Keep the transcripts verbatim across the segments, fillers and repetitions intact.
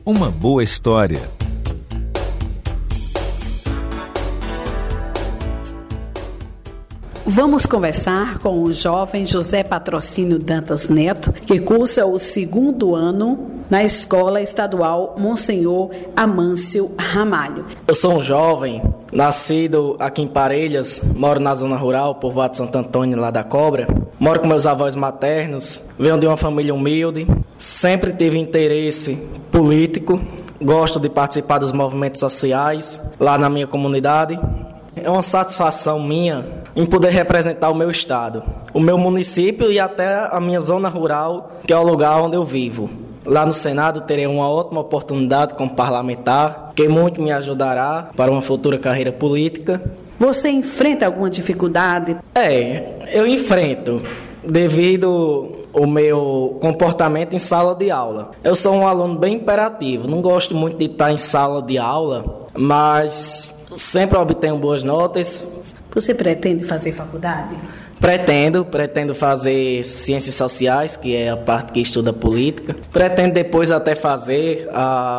uma boa história. Vamos conversar com o jovem José Patrocínio Dantas Neto, que cursa o segundo ano na Escola Estadual Monsenhor Amâncio Ramalho. Eu sou um jovem, nascido aqui em Parelhas, moro na zona rural, povoado de Santo Antônio, lá da Cobra. Moro com meus avós maternos, venho de uma família humilde, sempre tive interesse político, gosto de participar dos movimentos sociais lá na minha comunidade. É uma satisfação minha em poder representar o meu estado, o meu município e até a minha zona rural, que é o lugar onde eu vivo. Lá no Senado terei uma ótima oportunidade como parlamentar, que muito me ajudará para uma futura carreira política. Você enfrenta alguma dificuldade? É, eu enfrento, devido ao meu comportamento em sala de aula. Eu sou um aluno bem imperativo, não gosto muito de estar em sala de aula, mas sempre obtenho boas notas. Você pretende fazer faculdade? Pretendo, pretendo fazer ciências sociais, que é a parte que estuda política. Pretendo depois até fazer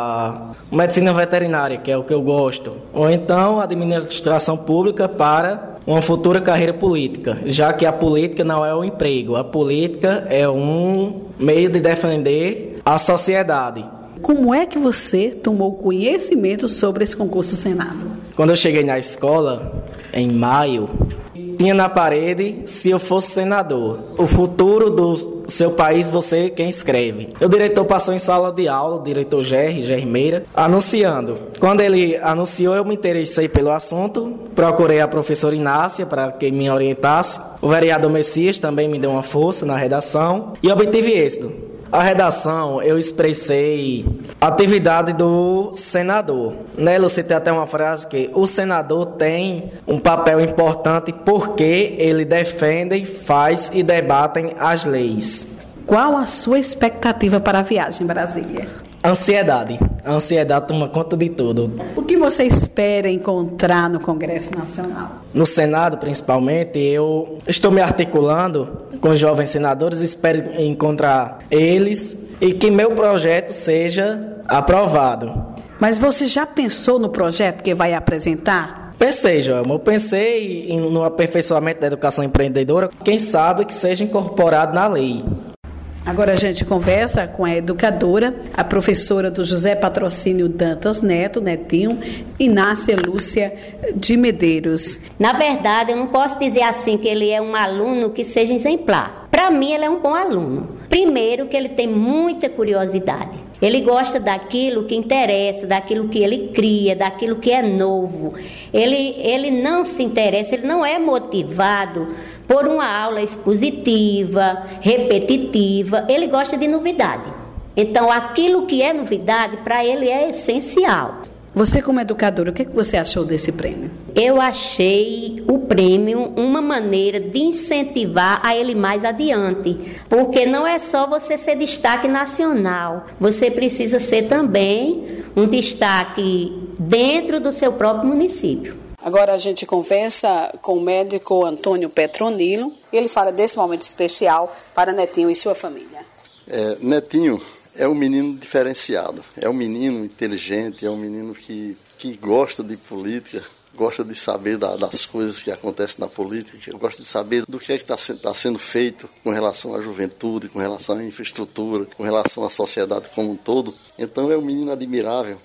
a medicina veterinária, que é o que eu gosto. Ou então administração pública para uma futura carreira política, já que a política não é o emprego, a política é um meio de defender a sociedade. Como é que você tomou conhecimento sobre esse concurso do Senado? Quando eu cheguei na escola, em maio, tinha na parede, se eu fosse senador, o futuro do seu país, você quem escreve. O diretor passou em sala de aula, o diretor Gerry, Gerry Meira, anunciando. Quando ele anunciou, eu me interessei pelo assunto, procurei a professora Inácia para que me orientasse. O vereador Messias também me deu uma força na redação e obtive êxito. A redação, eu expressei a atividade do senador. Nela eu citei até uma frase que o senador tem um papel importante porque ele defende, faz e debatem as leis. Qual a sua expectativa para a viagem em Brasília? Ansiedade. A ansiedade toma conta de tudo. O que você espera encontrar no Congresso Nacional? No Senado, principalmente, eu estou me articulando com os jovens senadores, espero encontrar eles e que meu projeto seja aprovado. Mas você já pensou no projeto que vai apresentar? Pensei, Joelma, eu pensei no aperfeiçoamento da educação empreendedora, quem sabe que seja incorporado na lei. Agora a gente conversa com a educadora, a professora do José Patrocínio Dantas Neto, Netinho, Inácia Lúcia de Medeiros. Na verdade, eu não posso dizer assim que ele é um aluno que seja exemplar. Para mim, ele é um bom aluno. Primeiro, que ele tem muita curiosidade. Ele gosta daquilo que interessa, daquilo que ele cria, daquilo que é novo. Ele, ele não se interessa, ele não é motivado por uma aula expositiva, repetitiva. Ele gosta de novidade. Então, aquilo que é novidade, para ele é essencial. Você, como educadora, o que você achou desse prêmio? Eu achei o prêmio uma maneira de incentivar a ele mais adiante, porque não é só você ser destaque nacional, você precisa ser também um destaque dentro do seu próprio município. Agora a gente conversa com o médico Antônio Petronilo. Ele fala desse momento especial para Netinho e sua família. É, Netinho é um menino diferenciado, é um menino inteligente, é um menino que, que gosta de política, gosta de saber da, das coisas que acontecem na política, gosta de saber do que é que está tá sendo feito com relação à juventude, com relação à infraestrutura, com relação à sociedade como um todo. Então é um menino admirável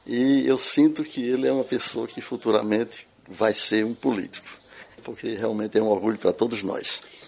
e eu sinto que ele é uma pessoa que futuramente vai ser um político, porque realmente é um orgulho para todos nós.